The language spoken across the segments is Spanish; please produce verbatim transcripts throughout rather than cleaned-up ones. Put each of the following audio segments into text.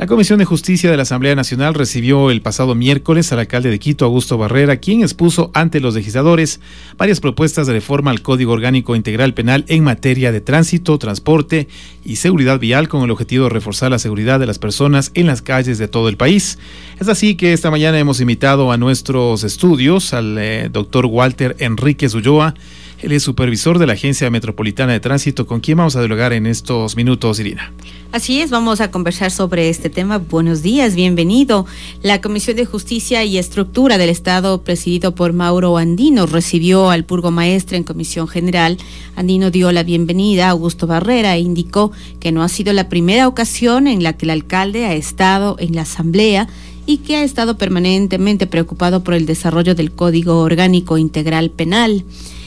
La Comisión de Justicia de la Asamblea Nacional recibió el pasado miércoles al alcalde de Quito, Augusto Barrera, quien expuso ante los legisladores varias propuestas de reforma al Código Orgánico Integral Penal en materia de tránsito, transporte y seguridad vial, con el objetivo de reforzar la seguridad de las personas en las calles de todo el país. Es así que esta mañana hemos invitado a nuestros estudios al eh, doctor Walter Enríquez Ulloa. Él es supervisor de la Agencia Metropolitana de Tránsito, con quien vamos a dialogar en estos minutos, Irina. Así es, vamos a conversar sobre este tema. Buenos días, bienvenido. La Comisión de Justicia y Estructura del Estado, presidido por Mauro Andino, recibió al burgomaestre en comisión general. Andino dio la bienvenida a Augusto Barrera e indicó que no ha sido la primera ocasión en la que el alcalde ha estado en la asamblea y que ha estado permanentemente preocupado por el desarrollo del Código Orgánico Integral Penal.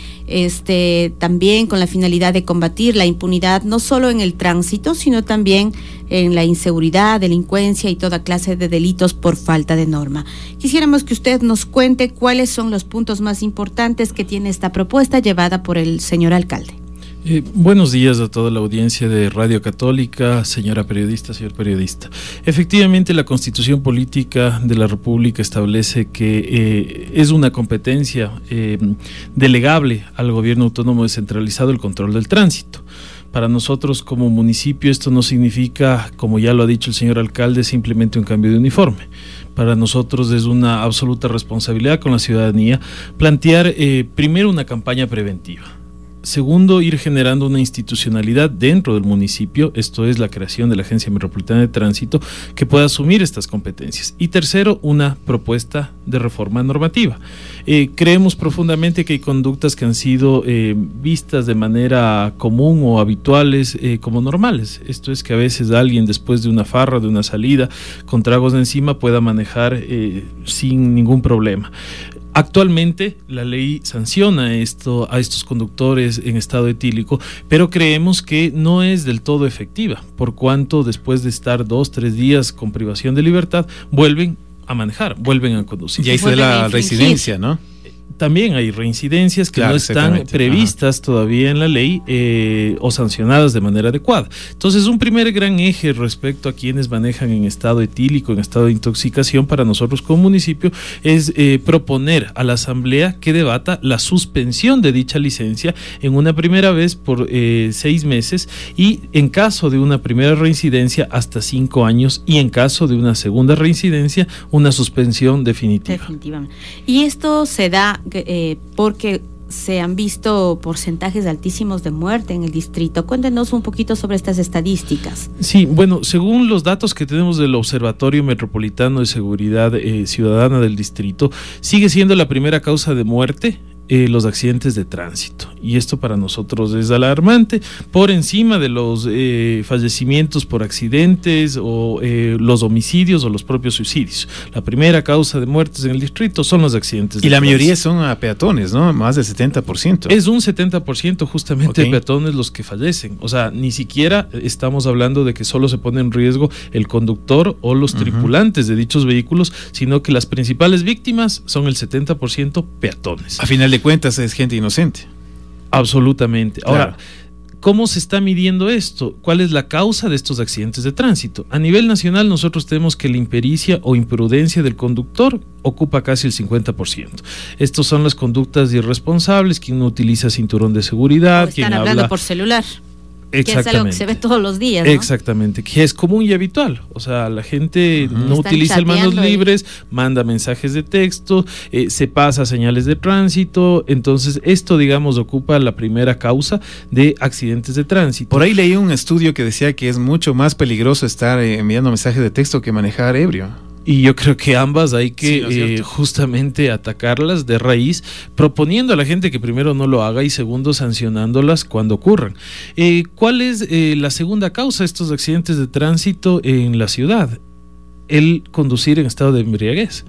Este, también con la finalidad de combatir la impunidad no solo en el tránsito, sino también en la inseguridad, delincuencia y toda clase de delitos por falta de norma. Quisiéramos que usted nos cuente cuáles son los puntos más importantes que tiene esta propuesta llevada por el señor alcalde. Eh, buenos días a toda la audiencia de Radio Católica, señora periodista, señor periodista. Efectivamente, la Constitución Política de la República establece que eh, es una competencia eh, delegable al gobierno autónomo descentralizado el control del tránsito. Para nosotros como municipio esto no significa, como ya lo ha dicho el señor alcalde, simplemente un cambio de uniforme. Para nosotros es una absoluta responsabilidad con la ciudadanía plantear eh, primero una campaña preventiva. Segundo, ir generando una institucionalidad dentro del municipio, esto es la creación de la Agencia Metropolitana de Tránsito, que pueda asumir estas competencias. Y tercero, una propuesta de reforma normativa. Eh, creemos profundamente que hay conductas que han sido eh, vistas de manera común o habituales eh, como normales. Esto es que a veces alguien después de una farra, de una salida, con tragos de encima, pueda manejar eh, sin ningún problema. Actualmente la ley sanciona esto a estos conductores en estado etílico, pero creemos que no es del todo efectiva, por cuanto después de estar dos, tres días con privación de libertad, vuelven a manejar, vuelven a conducir. Y ahí se da la reincidencia, ¿no? También hay reincidencias que claro, no están previstas Ajá. todavía en la ley eh, o sancionadas de manera adecuada. Entonces, un primer gran eje respecto a quienes manejan en estado etílico, en estado de intoxicación, para nosotros como municipio, es eh, proponer a la asamblea que debata la suspensión de dicha licencia en una primera vez por eh, seis meses y en caso de una primera reincidencia hasta cinco años y en caso de una segunda reincidencia una suspensión definitiva. Definitivamente. Y esto se da Eh, porque se han visto porcentajes altísimos de muerte en el distrito. Cuéntenos un poquito sobre estas estadísticas. Sí, bueno, según los datos que tenemos del Observatorio Metropolitano de Seguridad eh, Ciudadana del distrito, sigue siendo la primera causa de muerte Eh, los accidentes de tránsito, y esto para nosotros es alarmante, por encima de los eh, fallecimientos por accidentes o eh, los homicidios o los propios suicidios. La primera causa de muertes en el distrito son los accidentes de y la tránsito. mayoría son a peatones, ¿no? Más del setenta por ciento. Es un setenta por ciento justamente okay. de peatones los que fallecen, o sea, ni siquiera estamos hablando de que solo se pone en riesgo el conductor o los uh-huh. tripulantes de dichos vehículos, sino que las principales víctimas son el setenta por ciento peatones. A final de cuentas es gente inocente. Absolutamente. Ahora, claro. ¿cómo se está midiendo esto? ¿Cuál es la causa de estos accidentes de tránsito? A nivel nacional nosotros tenemos que la impericia o imprudencia del conductor ocupa casi el cincuenta por ciento. Estos son las conductas irresponsables, quien no utiliza cinturón de seguridad, o están quien hablando habla por celular. Exactamente. Que es algo que se ve todos los días, ¿no? Exactamente, que es común y habitual. O sea, la gente uh-huh. no Están utiliza el manos y... libres, manda mensajes de texto, eh, se pasa señales de tránsito. Entonces, esto, digamos, ocupa la primera causa de accidentes de tránsito. Por ahí leí un estudio que decía que es mucho más peligroso estar eh, enviando mensajes de texto que manejar ebrio. Y yo creo que ambas hay que sí, ¿no es eh, justamente atacarlas de raíz, proponiendo a la gente que primero no lo haga y segundo sancionándolas cuando ocurran. Eh, ¿Cuál es eh, la segunda causa de estos accidentes de tránsito en la ciudad? El conducir en estado de embriaguez.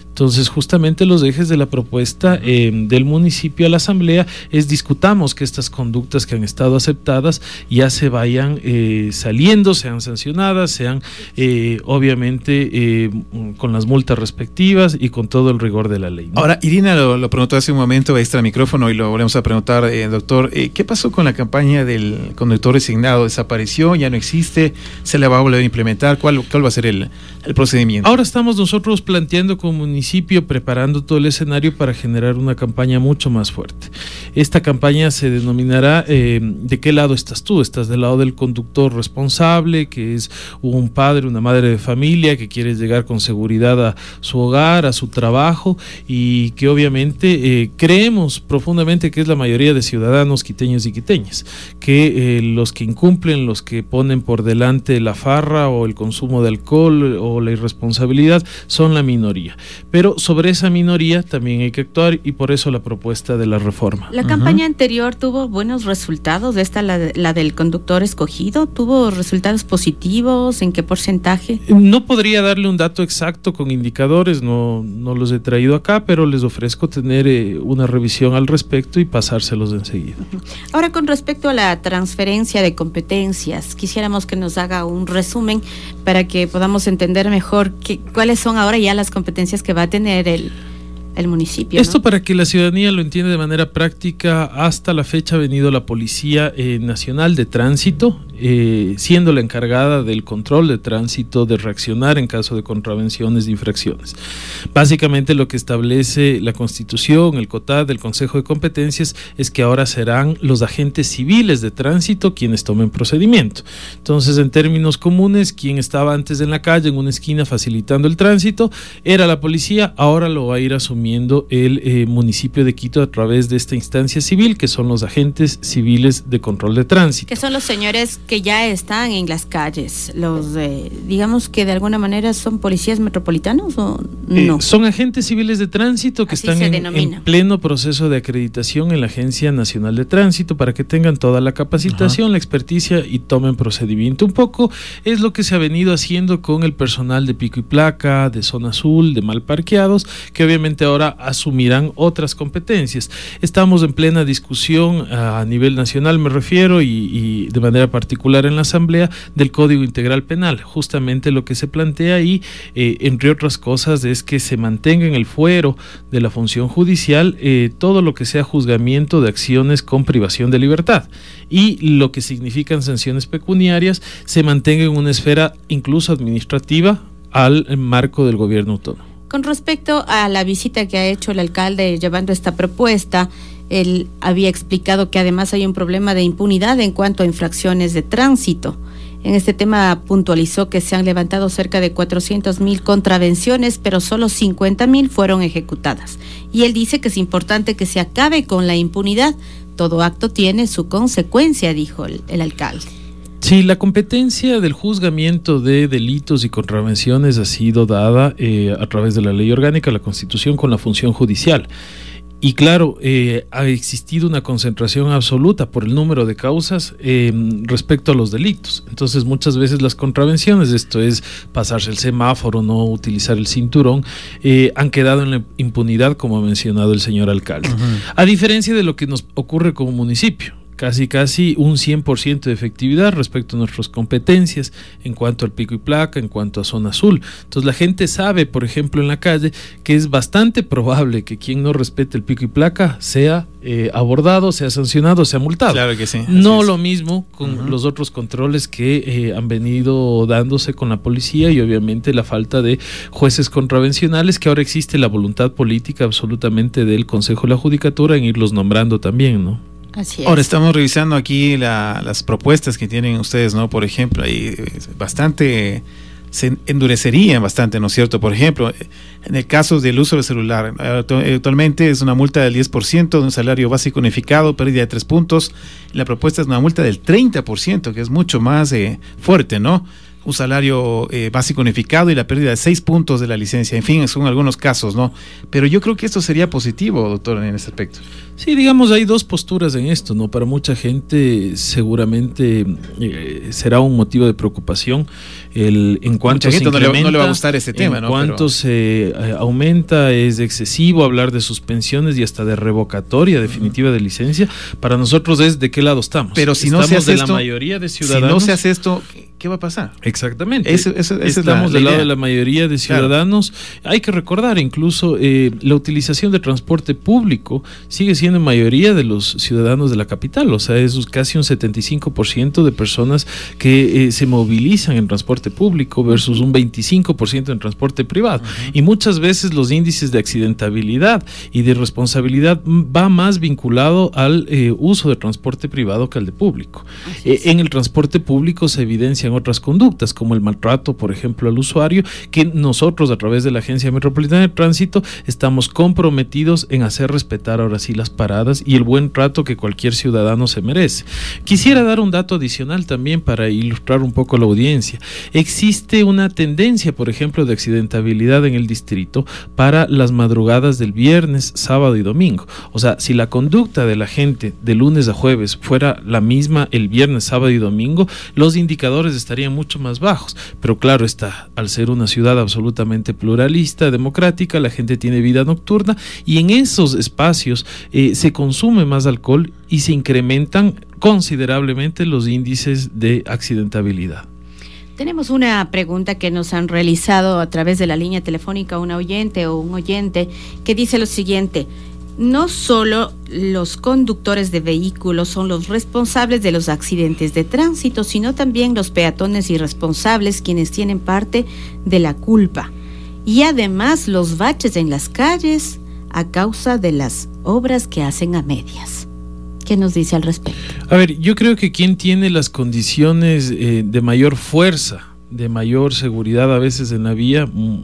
Entonces, justamente los ejes de la propuesta eh, del municipio a la asamblea es discutamos que estas conductas que han estado aceptadas ya se vayan eh, saliendo, sean sancionadas, sean eh, obviamente eh, con las multas respectivas y con todo el rigor de la ley, ¿no? Ahora, Irina lo, lo preguntó hace un momento extra micrófono y lo volvemos a preguntar, eh, doctor, eh, ¿qué pasó con la campaña del conductor designado? ¿Desapareció? ¿Ya no existe? ¿Se le va a volver a implementar? ¿Cuál, cuál va a ser el, el procedimiento? Ahora estamos nosotros planteando como municipio, preparando todo el escenario para generar una campaña mucho más fuerte. Esta campaña se denominará eh, ¿de qué lado estás tú? ¿Estás del lado del conductor responsable, que es un padre, una madre de familia, que quiere llegar con seguridad a su hogar, a su trabajo, y que obviamente eh, creemos profundamente que es la mayoría de ciudadanos quiteños y quiteñas, que eh, los que incumplen, los que ponen por delante la farra o el consumo de alcohol o la irresponsabilidad son la minoría, pero sobre esa minoría también hay que actuar, y por eso la propuesta de la reforma. La uh-huh. campaña anterior tuvo buenos resultados. Esta, la, de, la del conductor escogido, ¿tuvo resultados positivos? ¿En qué porcentaje? No podría darle un dato exacto con indicadores, no, no los he traído acá, pero les ofrezco tener eh, una revisión al respecto y pasárselos enseguida. Uh-huh. Ahora, con respecto a la transferencia de competencias, quisiéramos que nos haga un resumen para que podamos entender mejor que, cuáles son ahora ya las competencias que va a tener el el municipio. Esto, ¿no? Para que la ciudadanía lo entienda de manera práctica, hasta la fecha ha venido la Policía eh, Nacional de Tránsito, eh, siendo la encargada del control de tránsito, de reaccionar en caso de contravenciones, de infracciones. Básicamente lo que establece la Constitución, el COTAD, el Consejo de Competencias, es que ahora serán los agentes civiles de tránsito quienes tomen procedimiento. Entonces, en términos comunes, quien estaba antes en la calle, en una esquina, facilitando el tránsito, era la policía, ahora lo va a ir asumiendo el eh, municipio de Quito a través de esta instancia civil, que son los agentes civiles de control de tránsito. Que son los señores que ya están en las calles, los eh, digamos que de alguna manera son policías metropolitanos o no. Eh, son agentes civiles de tránsito que Así están en, en pleno proceso de acreditación en la Agencia Nacional de Tránsito para que tengan toda la capacitación, Ajá. la experticia y tomen procedimiento. Un poco es lo que se ha venido haciendo con el personal de pico y placa, de zona azul, de mal parqueados, que obviamente ahora asumirán otras competencias. Estamos en plena discusión a nivel nacional, me refiero, y, y de manera particular en la Asamblea, del Código Integral Penal. Justamente lo que se plantea ahí, eh, entre otras cosas, es que se mantenga en el fuero de la función judicial eh, todo lo que sea juzgamiento de acciones con privación de libertad, y lo que significan sanciones pecuniarias se mantenga en una esfera incluso administrativa al marco del gobierno autónomo. Con respecto a la visita que ha hecho el alcalde llevando esta propuesta, él había explicado que además hay un problema de impunidad en cuanto a infracciones de tránsito. En este tema puntualizó que se han levantado cerca de cuatrocientas mil contravenciones, pero solo cincuenta mil fueron ejecutadas. Y él dice que es importante que se acabe con la impunidad. Todo acto tiene su consecuencia, dijo el, el alcalde. Sí, la competencia del juzgamiento de delitos y contravenciones ha sido dada eh, a través de la ley orgánica, la Constitución, con la función judicial. Y claro, eh, ha existido una concentración absoluta por el número de causas eh, respecto a los delitos. Entonces, muchas veces las contravenciones, esto es pasarse el semáforo, no utilizar el cinturón, eh, han quedado en la impunidad, como ha mencionado el señor alcalde. Uh-huh. A diferencia de lo que nos ocurre como municipio. Casi, casi un cien por ciento de efectividad respecto a nuestras competencias en cuanto al pico y placa, en cuanto a zona azul. Entonces la gente sabe, por ejemplo, en la calle, que es bastante probable que quien no respete el pico y placa sea eh, abordado, sea sancionado, sea multado. Claro que sí. No lo mismo con uh-huh. los otros controles que eh, han venido dándose con la policía, y obviamente la falta de jueces contravencionales, que ahora existe la voluntad política absolutamente del Consejo de la Judicatura en irlos nombrando también, ¿no? Así es. Ahora estamos revisando aquí la, las propuestas que tienen ustedes, ¿no? Por ejemplo, ahí bastante se endurecerían bastante, ¿no es cierto? Por ejemplo, en el caso del uso del celular, actualmente es una multa del diez por ciento de un salario básico unificado, pérdida de tres puntos. La propuesta es una multa del treinta por ciento, que es mucho más eh, fuerte, ¿no? un salario eh, básico unificado y la pérdida de seis puntos de la licencia. En fin, son algunos casos, ¿no? Pero yo creo que esto sería positivo, doctor, en ese aspecto. Sí, digamos, hay dos posturas en esto, ¿no? Para mucha gente seguramente eh, será un motivo de preocupación el en cuanto mucha gente se incrementa, no, le, no le va a gustar ese tema, en ¿no? cuanto Pero... se eh, aumenta, es excesivo hablar de suspensiones y hasta de revocatoria definitiva uh-huh. de licencia. Para nosotros es de qué lado estamos. Pero si estamos no se hace de esto, la mayoría de ciudadanos. Si no se hace esto, ¿qué va a pasar? Exactamente. Eso, eso, esa Estamos es la, del la lado de la mayoría de ciudadanos. Claro. Hay que recordar incluso eh, la utilización de transporte público sigue siendo en mayoría de los ciudadanos de la capital. O sea, es casi un setenta y cinco por ciento de personas que eh, se movilizan en transporte público versus un veinticinco por ciento en transporte privado. Uh-huh. Y muchas veces los índices de accidentabilidad y de responsabilidad va más vinculado al eh, uso de transporte privado que al de público. Eh, en el transporte público se evidencian otras conductas, como el maltrato, por ejemplo, al usuario, que nosotros a través de la Agencia Metropolitana de Tránsito estamos comprometidos en hacer respetar ahora sí las paradas y el buen trato que cualquier ciudadano se merece. Quisiera dar un dato adicional también para ilustrar un poco la audiencia. Existe una tendencia, por ejemplo, de accidentabilidad en el distrito para las madrugadas del viernes, sábado y domingo. O sea, si la conducta de la gente de lunes a jueves fuera la misma el viernes, sábado y domingo, los indicadores estarían mucho más bajos. Pero claro está, al ser una ciudad absolutamente pluralista, democrática, la gente tiene vida nocturna y en esos espacios eh, se consume más alcohol y se incrementan considerablemente los índices de accidentabilidad. Tenemos una pregunta que nos han realizado a través de la línea telefónica una oyente o un oyente que dice lo siguiente: no solo los conductores de vehículos son los responsables de los accidentes de tránsito, sino también los peatones irresponsables quienes tienen parte de la culpa. Y además los baches en las calles a causa de las obras que hacen a medias. ¿Qué nos dice al respecto? A ver, yo creo que quien tiene las condiciones eh, de mayor fuerza, de mayor seguridad a veces en la vía,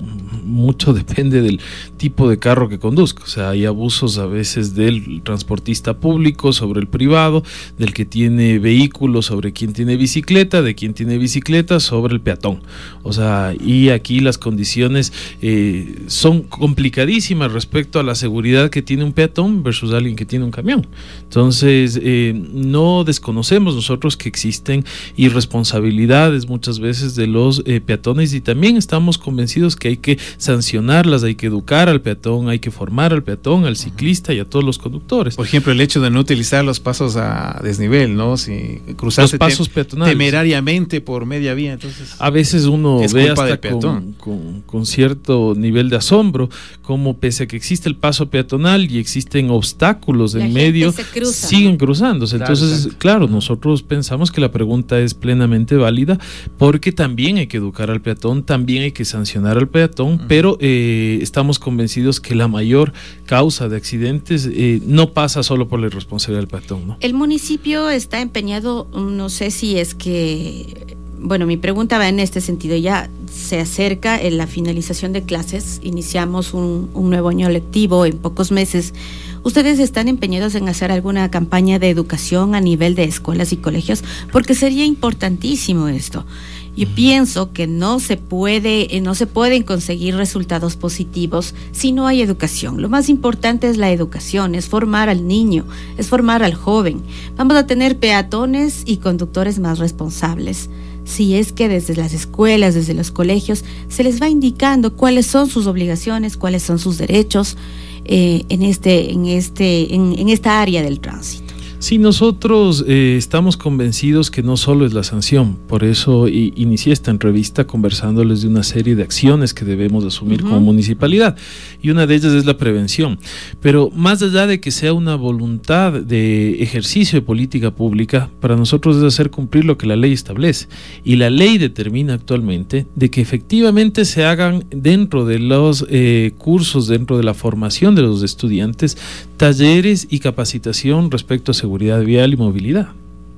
mucho depende del tipo de carro que conduzca. O sea, hay abusos a veces del transportista público sobre el privado, del que tiene vehículo sobre quien tiene bicicleta, de quien tiene bicicleta sobre el peatón. O sea, y aquí las condiciones eh, son complicadísimas respecto a la seguridad que tiene un peatón versus alguien que tiene un camión. Entonces, eh, no desconocemos nosotros que existen irresponsabilidades muchas veces de los eh, peatones y también estamos convencidos que hay que sancionarlas, hay que educar al peatón, hay que formar al peatón, al ciclista y a todos los conductores. Por ejemplo, el hecho de no utilizar los pasos a desnivel, ¿no? Si cruzarse los pasos peatonales temerariamente por media vía, entonces a veces uno ve hasta con, con, con cierto nivel de asombro como pese a que existe el paso peatonal y existen obstáculos la en medio, cruza, siguen ¿no? cruzándose. Claro, entonces, exacto. claro, nosotros pensamos que la pregunta es plenamente válida porque también hay que educar al peatón, también hay que sancionar al peatón, uh-huh. pero eh, estamos convencidos que la mayor causa de accidentes eh, no pasa solo por la irresponsabilidad del peatón, ¿no? El municipio está empeñado, no sé si es que, bueno, mi pregunta va en este sentido, ya se acerca en la finalización de clases, iniciamos un, un nuevo año lectivo en pocos meses. ¿Ustedes están empeñados en hacer alguna campaña de educación a nivel de escuelas y colegios? Porque sería importantísimo esto. Yo pienso que no se puede, no se pueden conseguir resultados positivos si no hay educación. Lo más importante es la educación, es formar al niño, es formar al joven. Vamos a tener peatones y conductores más responsables. Si es que desde las escuelas, desde los colegios, se les va indicando cuáles son sus obligaciones, cuáles son sus derechos eh, en este, en este, en, en esta área del tránsito. Sí, nosotros eh, estamos convencidos que no solo es la sanción, por eso i- inicié esta entrevista conversándoles de una serie de acciones que debemos asumir uh-huh. como municipalidad, y una de ellas es la prevención, pero más allá de que sea una voluntad de ejercicio de política pública, para nosotros es hacer cumplir lo que la ley establece, y la ley determina actualmente de que efectivamente se hagan dentro de los eh, cursos, dentro de la formación de los estudiantes, talleres y capacitación respecto a seguridad vial y movilidad.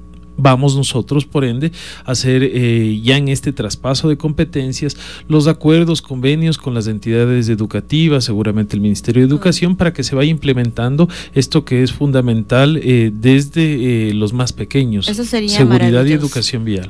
Vamos nosotros, por ende, a hacer eh, ya en este traspaso de competencias los acuerdos, convenios con las entidades educativas, seguramente el Ministerio de Educación, para que se vaya implementando esto que es fundamental eh, desde eh, los más pequeños. Eso sería seguridad y maravilloso. educación vial.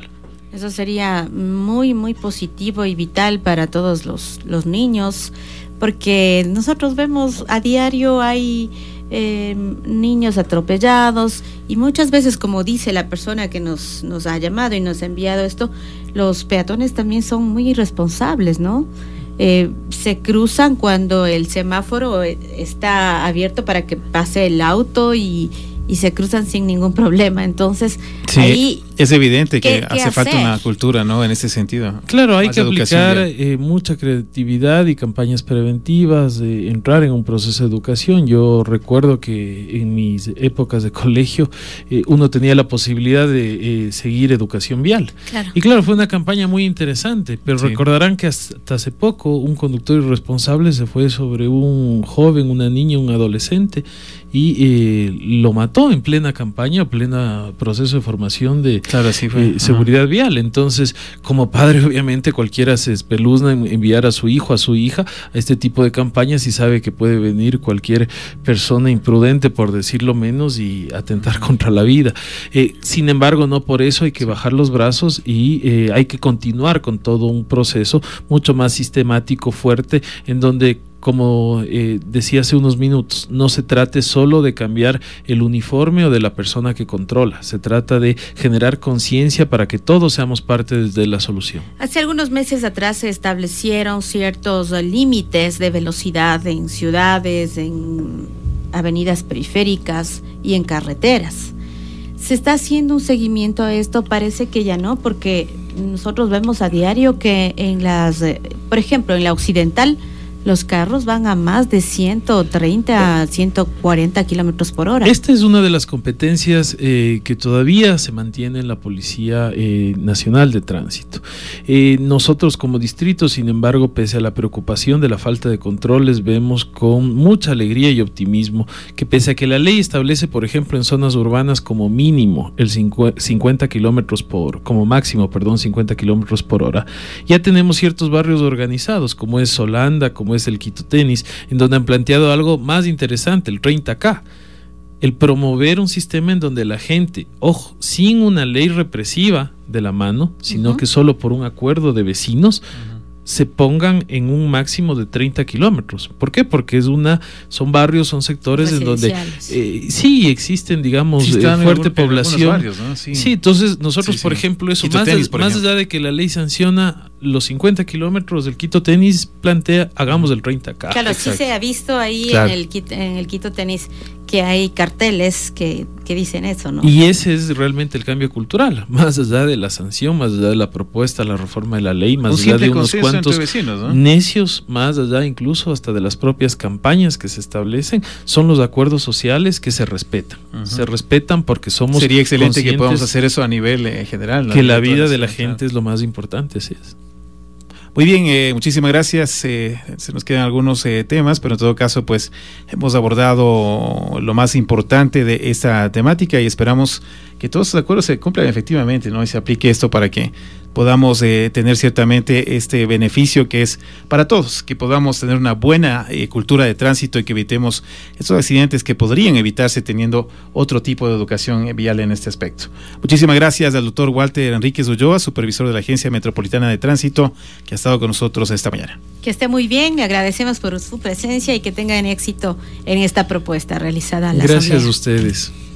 Eso sería muy, muy positivo y vital para todos los, los niños, porque nosotros vemos a diario hay eh, niños atropellados y muchas veces, como dice la persona que nos, nos ha llamado y nos ha enviado esto, los peatones también son muy irresponsables, ¿no? Eh, se cruzan cuando el semáforo está abierto para que pase el auto y, y se cruzan sin ningún problema. Entonces, sí, ahí es evidente que ¿qué, hace qué falta hacer? Una cultura, ¿no? En ese sentido. Claro, hay que aplicar eh, mucha creatividad y campañas preventivas, eh, entrar en un proceso de educación. Yo recuerdo que en mis épocas de colegio eh, uno tenía la posibilidad de eh, seguir educación vial. Claro. Y claro, fue una campaña muy interesante, pero sí. Recordarán que hasta hace poco un conductor irresponsable se fue sobre un joven, una niña, un adolescente y eh, lo mató en plena campaña, plena proceso de formación de claro, así fue. eh, seguridad uh-huh. vial. Entonces, como padre, obviamente cualquiera se espeluzna en enviar a su hijo, a su hija a este tipo de campañas y sabe que puede venir cualquier persona imprudente, por decirlo menos, y atentar contra la vida. Eh, sin embargo, no por eso hay que bajar los brazos y eh, hay que continuar con todo un proceso mucho más sistemático, fuerte, en donde, como eh, decía hace unos minutos, no se trate solo de cambiar el uniforme o de la persona que controla, se trata de generar conciencia para que todos seamos parte de la solución. Hace algunos meses atrás se establecieron ciertos límites de velocidad en ciudades, en avenidas periféricas y en carreteras. ¿Se está haciendo un seguimiento a esto? Parece que ya no, porque nosotros vemos a diario que en las, por ejemplo, en la Occidental, los carros van a más de ciento treinta a ciento cuarenta kilómetros por hora. Esta es una de las competencias eh, que todavía se mantiene en la Policía eh, Nacional de Tránsito. Eh, nosotros como distrito, sin embargo, pese a la preocupación de la falta de controles, vemos con mucha alegría y optimismo que pese a que la ley establece, por ejemplo, en zonas urbanas como mínimo el cincuenta kilómetros por, como máximo, perdón, cincuenta kilómetros por hora, ya tenemos ciertos barrios organizados, como es Solanda, como es el Quito Tenis, en donde han planteado algo más interesante, el treinta K, el promover un sistema en donde la gente, ojo, sin una ley represiva de la mano, sino uh-huh. que solo por un acuerdo de vecinos, uh-huh. se pongan en un máximo de treinta kilómetros. ¿Por qué? Porque es una, son barrios, son sectores en donde eh, sí existen, digamos, sí, eh, fuerte algún, población. Barrios, ¿no? Sí. sí, entonces nosotros, sí, sí. por ejemplo, eso, Quito más, tenis, de, más allá de que la ley sanciona los cincuenta kilómetros del Quito Tenis, plantea, hagamos el treinta K. Claro, Exacto. sí se ha visto ahí claro. en, el, en el Quito Tenis que hay carteles que, que dicen eso, ¿no? Y ese es realmente el cambio cultural, más allá de la sanción, más allá de la propuesta, la reforma de la ley, más allá de unos cuantos vecinos, ¿no? necios, más allá incluso hasta de las propias campañas que se establecen, son los acuerdos sociales que se respetan. Uh-huh. Se respetan porque somos Sería excelente que podamos hacer eso a nivel eh, general, ¿no? Que la vida de la gente es lo más importante, así es. Muy bien, eh, muchísimas gracias. Eh, se nos quedan algunos eh, temas, pero en todo caso, pues hemos abordado lo más importante de esta temática y esperamos que todos los acuerdos se cumplan efectivamente, ¿no? Y se aplique esto para que podamos eh, tener ciertamente este beneficio que es para todos, que podamos tener una buena eh, cultura de tránsito y que evitemos estos accidentes que podrían evitarse teniendo otro tipo de educación vial en este aspecto. Muchísimas gracias al doctor Walter Enríquez Ulloa, supervisor de la Agencia Metropolitana de Tránsito, que ha estado con nosotros esta mañana. Que esté muy bien, le agradecemos por su presencia y que tengan éxito en esta propuesta realizada en la Gracias Asamblea. a ustedes.